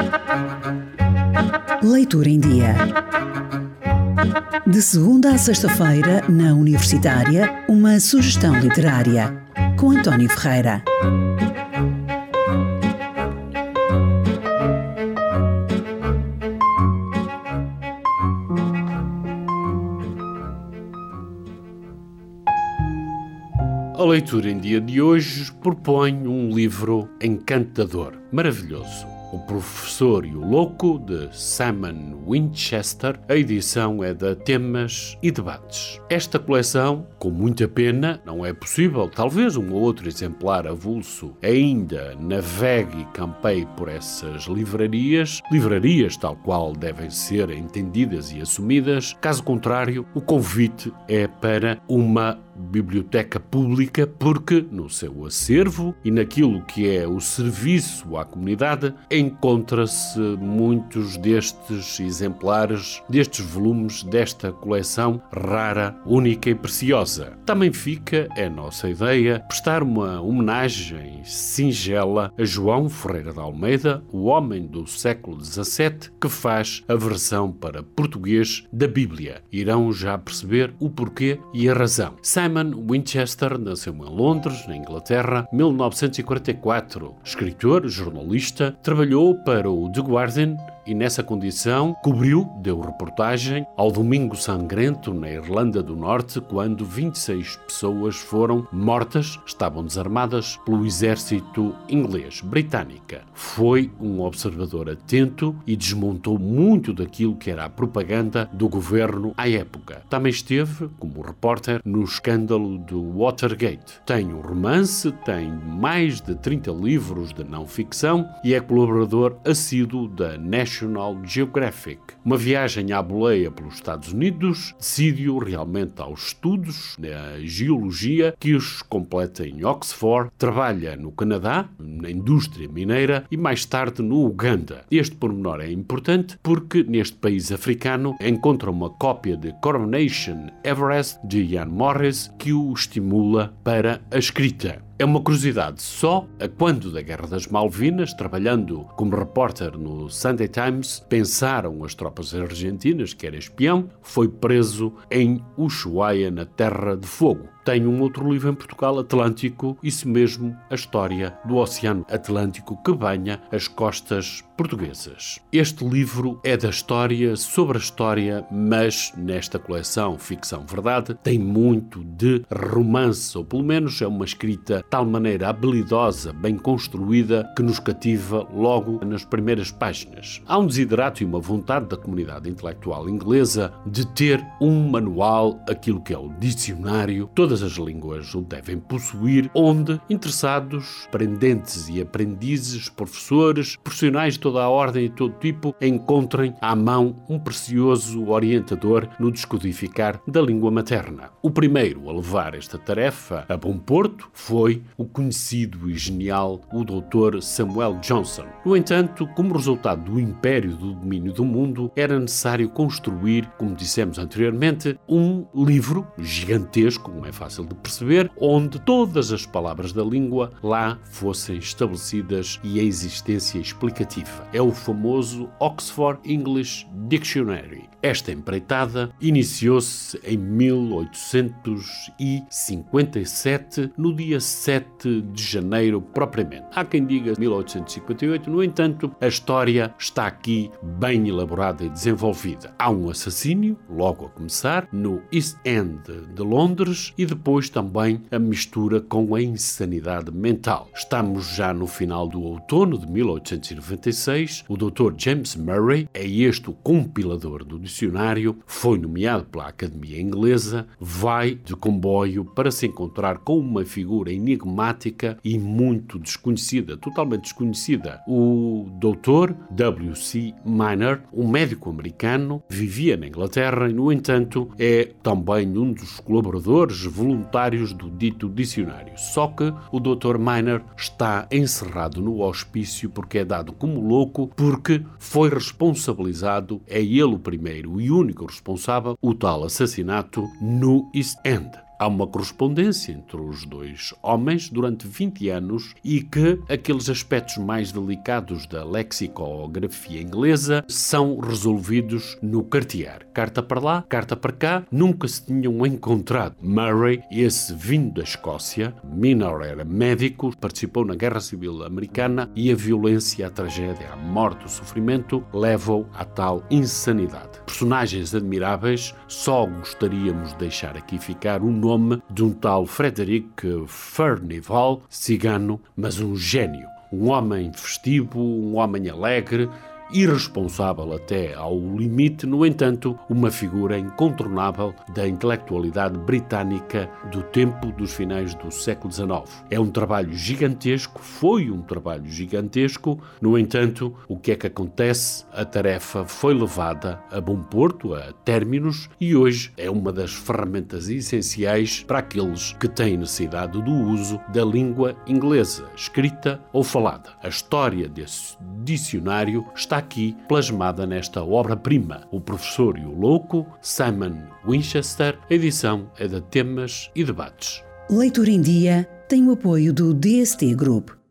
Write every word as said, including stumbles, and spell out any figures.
Leitura em Dia. De segunda a sexta-feira, na Universitária, uma sugestão literária, com António Ferreira. A leitura em dia de hoje propõe um livro encantador, maravilhoso. O Professor e o Louco, de Simon Winchester. A edição é da Temas e Debates. Esta coleção, com muita pena, não é possível, talvez um ou outro exemplar avulso ainda navegue e campeie por essas livrarias, livrarias tal qual devem ser entendidas e assumidas. Caso contrário, o convite é para uma biblioteca pública, porque no seu acervo e naquilo que é o serviço à comunidade encontra-se muitos destes exemplares, destes volumes, desta coleção rara, única e preciosa. Também fica, é nossa ideia, prestar uma homenagem singela a João Ferreira de Almeida, o homem do século dezassete, que faz a versão para português da Bíblia. Irão já perceber o porquê e a razão. Simon Winchester nasceu em Londres, na Inglaterra, mil novecentos e quarenta e quatro. Escritor, jornalista, trabalhou para o The Guardian e nessa condição cobriu, deu reportagem ao Domingo Sangrento, na Irlanda do Norte, quando vinte e seis pessoas foram mortas, estavam desarmadas pelo exército inglês, britânica. Foi um observador atento e desmontou muito daquilo que era a propaganda do governo à época. Também esteve, como repórter, no escândalo do Watergate. Tem um romance, tem mais de trinta livros de não-ficção e é colaborador assíduo da National Geographic. Uma viagem à boleia pelos Estados Unidos decidiu realmente aos estudos na geologia, que os completa em Oxford, trabalha no Canadá, na indústria mineira e mais tarde no Uganda. Este pormenor é importante porque neste país africano encontra uma cópia de Coronation Everest de Ian Morris que o estimula para a escrita. É uma curiosidade só, a quando da Guerra das Malvinas, trabalhando como repórter no Sunday Times, pensaram as tropas argentinas que era espião, foi preso em Ushuaia, na Terra de Fogo. Tem um outro livro em Portugal, Atlântico, isso mesmo, a história do Oceano Atlântico que banha as costas portuguesas. Este livro é da história, sobre a história, mas nesta coleção Ficção-Verdade tem muito de romance, ou pelo menos é uma escrita de tal maneira habilidosa, bem construída, que nos cativa logo nas primeiras páginas. Há um desiderato e uma vontade da comunidade intelectual inglesa de ter um manual, aquilo que é o dicionário, todas as línguas o devem possuir, onde interessados, aprendentes e aprendizes, professores, profissionais de toda a ordem e todo tipo, encontrem à mão um precioso orientador no descodificar da língua materna. O primeiro a levar esta tarefa a bom porto foi o conhecido e genial o doutor Samuel Johnson. No entanto, como resultado do império do domínio do mundo, era necessário construir, como dissemos anteriormente, um livro gigantesco, como é fácil de perceber, onde todas as palavras da língua lá fossem estabelecidas e a existência explicativa. É o famoso Oxford English Dictionary. Esta empreitada iniciou-se em mil oitocentos e cinquenta e sete, no dia sete de janeiro propriamente. Há quem diga mil oitocentos e cinquenta e oito, no entanto, a história está aqui bem elaborada e desenvolvida. Há um assassínio, logo a começar, no East End de Londres, e depois também a mistura com a insanidade mental. Estamos já no final do outono de mil oitocentos e noventa e seis. O doutor James Murray é este o compilador do dicionário, foi nomeado pela Academia Inglesa, vai de comboio para se encontrar com uma figura enigmática e muito desconhecida, totalmente desconhecida. O doutor W C Minor, um médico americano, vivia na Inglaterra e, no entanto, é também um dos colaboradores voluntários do dito dicionário. Só que o doutor Minor está encerrado no hospício porque é dado como louco, porque foi responsabilizado, é ele o primeiro e único responsável, o tal assassinato no East End. Há uma correspondência entre os dois homens durante vinte anos e que aqueles aspectos mais delicados da lexicografia inglesa são resolvidos no cartear. Carta para lá, carta para cá, nunca se tinham encontrado. Murray, esse vindo da Escócia, Miner era médico, participou na Guerra Civil Americana e a violência, a tragédia, a morte, o sofrimento levam à tal insanidade. Personagens admiráveis, só gostaríamos de deixar aqui ficar o nome de um tal Frederick Furnivall, cigano, mas um gênio. Um homem festivo, um homem alegre, irresponsável até ao limite, no entanto, uma figura incontornável da intelectualidade britânica do tempo dos finais do século dezenove. É um trabalho gigantesco, foi um trabalho gigantesco, no entanto, o que é que acontece? A tarefa foi levada a bom porto, a términos, e hoje é uma das ferramentas essenciais para aqueles que têm necessidade do uso da língua inglesa, escrita ou falada. A história desse dicionário está aqui plasmada nesta obra-prima, O Professor e o Louco, Simon Winchester. A edição é de Temas e Debates. Leitura em Dia tem o apoio do D S T Group.